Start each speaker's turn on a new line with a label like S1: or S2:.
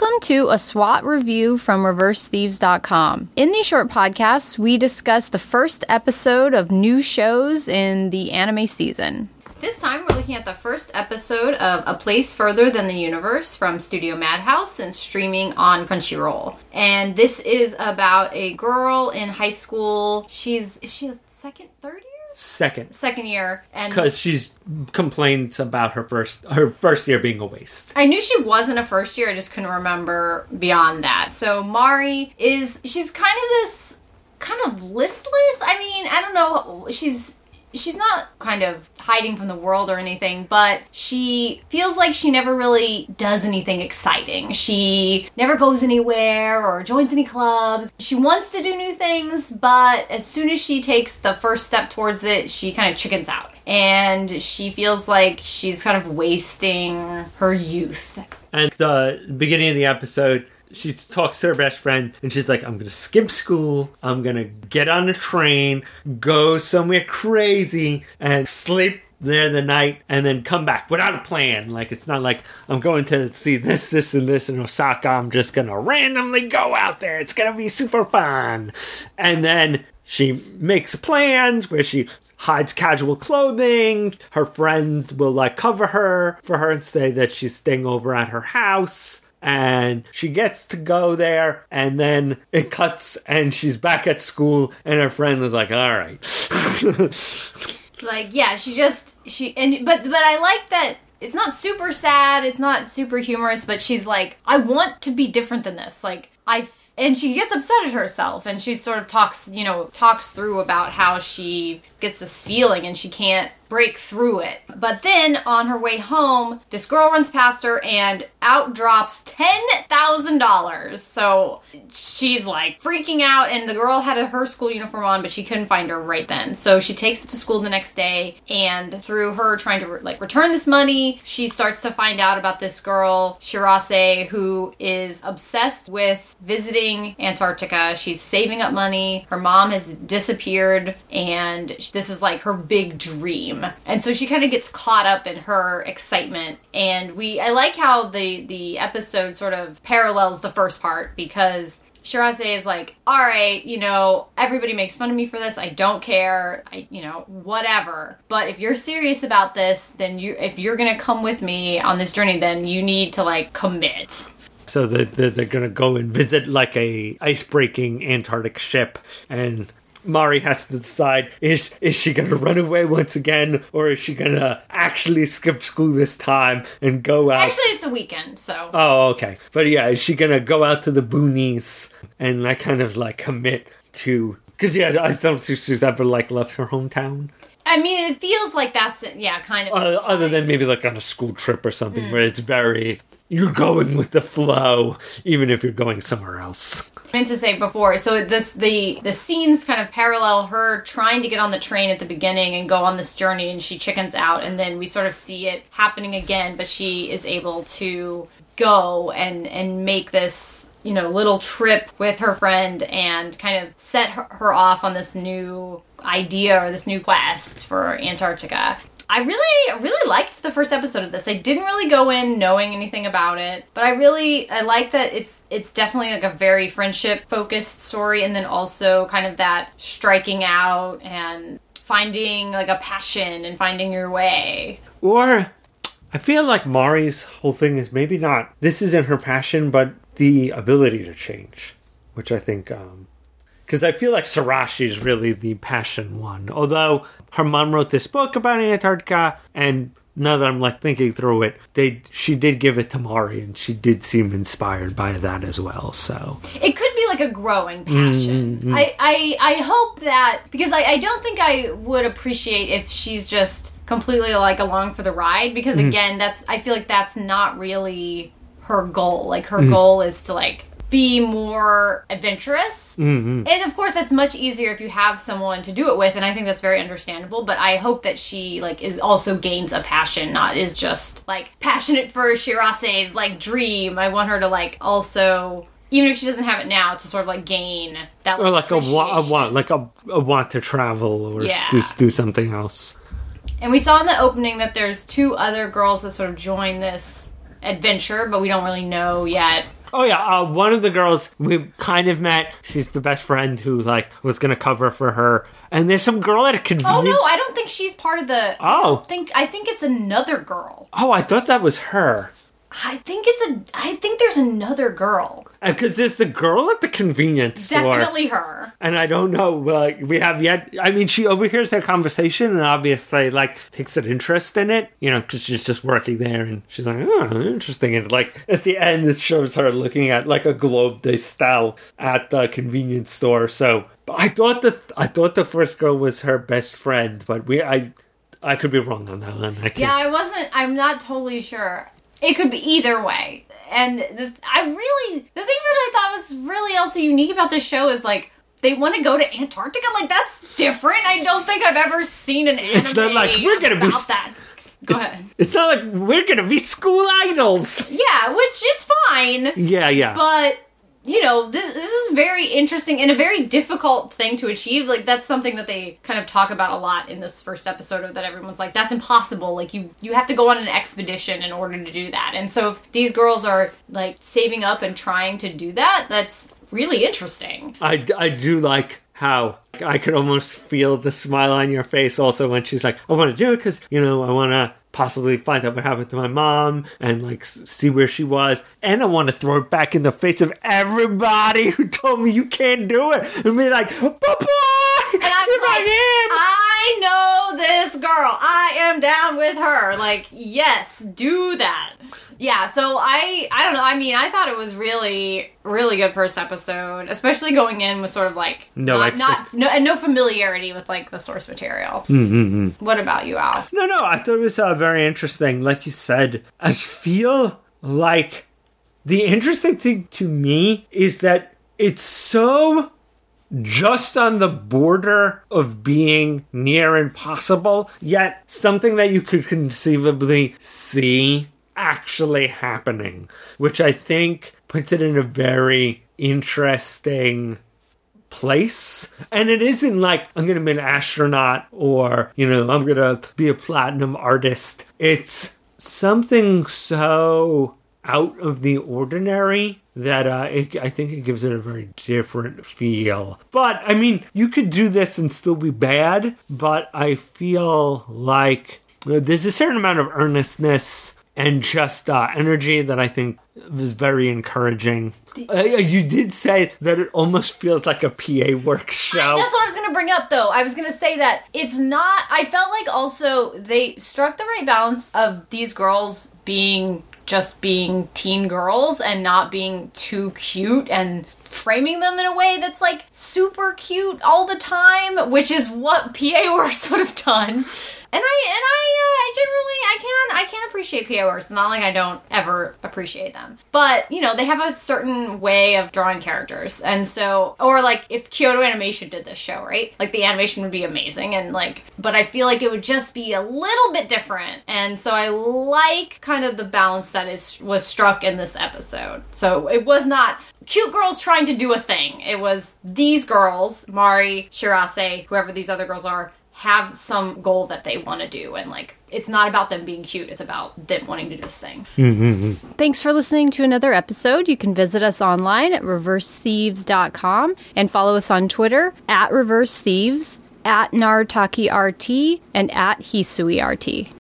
S1: Welcome to a SWAT review from ReverseThieves.com. In these short podcasts, we discuss the first episode of new shows in the anime season. This time, we're looking at the first episode of A Place Further Than the Universe from Studio Madhouse and streaming on Crunchyroll. And this is about a girl in high school. Is she a third year? Second year. And
S2: because she's complains about her first year being a waste.
S1: I knew she wasn't a first year, I just couldn't remember beyond that. So Mari she's kind of listless. I mean, I don't know, she's not kind of hiding from the world or anything, but she feels like she never really does anything exciting. She never goes anywhere or joins any clubs. She wants to do new things, but as soon as she takes the first step towards it, she kind of chickens out. And she feels like she's kind of wasting her youth.
S2: And the beginning of the episode, she talks to her best friend, and she's like, I'm going to skip school, I'm going to get on a train, go somewhere crazy, and sleep there the night, and then come back without a plan. Like, it's not like, I'm going to see this, and this in Osaka, I'm just going to randomly go out there, it's going to be super fun. And then she makes plans where she hides casual clothing, her friends will, cover her for her and say that she's staying over at her house. And she gets to go there, and then it cuts, and she's back at school, and her friend is like, all right.
S1: But I like that it's not super sad, it's not super humorous, but she's like, I want to be different than this. And she gets upset at herself, and she sort of talks through about how she gets this feeling and she can't break through it. But then on her way home, this girl runs past her and out drops $10,000. So she's like freaking out, and the girl had her school uniform on, but she couldn't find her right then. So she takes it to school the next day, and through her trying to return this money, she starts to find out about this girl, Shirase, who is obsessed with visiting Antarctica. She's saving up money. Her mom has disappeared, and this is her big dream. And so she kind of gets caught up in her excitement. And I like how the episode sort of parallels the first part, because Shirase is like, all right, everybody makes fun of me for this. I don't care. Whatever. But if you're serious about this, then if you're going to come with me on this journey, then you need to commit.
S2: So they're going to go and visit a ice-breaking Antarctic ship, and Mari has to decide, is she going to run away once again, or is she going to actually skip school this time and go out?
S1: Actually, it's a weekend, so.
S2: Oh, okay. But yeah, is she going to go out to the boonies and kind of commit to, because I don't think she's ever left her hometown.
S1: I mean, it feels like that's it. Yeah, kind of.
S2: Other than maybe on a school trip or something where it's very, you're going with the flow, even if you're going somewhere else.
S1: I meant to say before, so the scenes kind of parallel her trying to get on the train at the beginning and go on this journey, and she chickens out, and then we sort of see it happening again, but she is able to go and make this, little trip with her friend and kind of set her off on this new idea or this new quest for Antarctica. I really liked the first episode of this. I didn't really go in knowing anything about it, but I like that it's definitely a very friendship focused story, and then also kind of that striking out and finding a passion and finding your way.
S2: Or I feel like Mari's whole thing is maybe not, this isn't her passion, but the ability to change, which I think, because I feel like Sarashi is really the passion one. Although her mom wrote this book about Antarctica, and now that I'm thinking through it, she did give it to Mari, and she did seem inspired by that as well. So
S1: it could be a growing passion. Mm-hmm. I hope that, because I don't think I would appreciate if she's just completely along for the ride, because again, I feel like that's not really her goal. Her goal is to be more adventurous. Mm-hmm. And of course, that's much easier if you have someone to do it with, and I think that's very understandable, but I hope that she, is also gains a passion, not is just, passionate for Shirase's, dream. I want her to, also, even if she doesn't have it now, to sort of, gain that,
S2: or, a want to travel, or do something else.
S1: And we saw in the opening that there's two other girls that sort of join this adventure, but we don't really know yet
S2: Oh yeah, one of the girls we kind of met. She's the best friend who like was gonna cover for her. And there's some girl at a convenience.
S1: Oh no, I don't think she's part of the.
S2: Oh,
S1: I think it's another girl.
S2: Oh, I thought that was her.
S1: I think there's another girl.
S2: Because there's the girl at the convenience store.
S1: Definitely her.
S2: And I don't know, like, we have yet... I mean, she overhears their conversation and obviously, like, takes an interest in it. You know, because she's just working there and she's like, oh, interesting. And, like, at the end, it shows her looking at, like, a Globe de Stel at the convenience store. So, but I thought the first girl was her best friend, but I could be wrong on that one.
S1: I'm not totally sure. It could be either way. And the thing that I thought was really also unique about this show is, like, they want to go to Antarctica. Like, that's different. I don't think I've ever seen an anime
S2: it's not like we're gonna
S1: about that. Go ahead.
S2: It's not like we're gonna be school idols.
S1: Yeah, which is fine.
S2: Yeah.
S1: But... you know, this is very interesting and a very difficult thing to achieve. Like, that's something that they kind of talk about a lot in this first episode of that everyone's like, that's impossible. Like, you have to go on an expedition in order to do that. And so if these girls are, like, saving up and trying to do that, that's really interesting.
S2: I do like how I could almost feel the smile on your face also when she's like, I want to do it because, you know, I want to possibly find out what happened to my mom and like see where she was, and I want to throw it back in the face of everybody who told me you can't do it and be like, Papa!
S1: And I'm like, I know this girl. I am down with her. Like, yes, do that. Yeah, so I don't know. I mean, I thought it was really, really good first episode, especially going in with sort of like no familiarity with like the source material.
S2: Mm-hmm.
S1: What about you, Al?
S2: No, I thought it was very interesting. Like you said, I feel like the interesting thing to me is that it's so just on the border of being near impossible, yet something that you could conceivably see actually happening, which I think puts it in a very interesting place. And it isn't like I'm gonna be an astronaut or, you know, I'm gonna be a platinum artist. It's something so out of the ordinary that I think it gives it a very different feel. But, I mean, you could do this and still be bad, but I feel like there's a certain amount of earnestness and just energy that I think was very encouraging. You did say that it almost feels like a PA Works show.
S1: That's what I was going to bring up, though. I was going to say that it's not... I felt like also they struck the right balance of these girls being teen girls and not being too cute and framing them in a way that's like super cute all the time, which is what PA Works would have done. And I generally, I can appreciate PA Works. It's not like I don't ever appreciate them. But, you know, they have a certain way of drawing characters. And so, or like if Kyoto Animation did this show, right? Like the animation would be amazing and like, but I feel like it would just be a little bit different. And so I like kind of the balance that was struck in this episode. So it was not cute girls trying to do a thing. It was these girls, Mari, Shirase, whoever these other girls are, have some goal that they want to do, and like it's not about them being cute, it's about them wanting to do this thing.
S2: Mm-hmm.
S1: Thanks for listening to another episode. You can visit us online at reversethieves.com and follow us on Twitter at reversethieves, at nartakirt, and at hisuirt.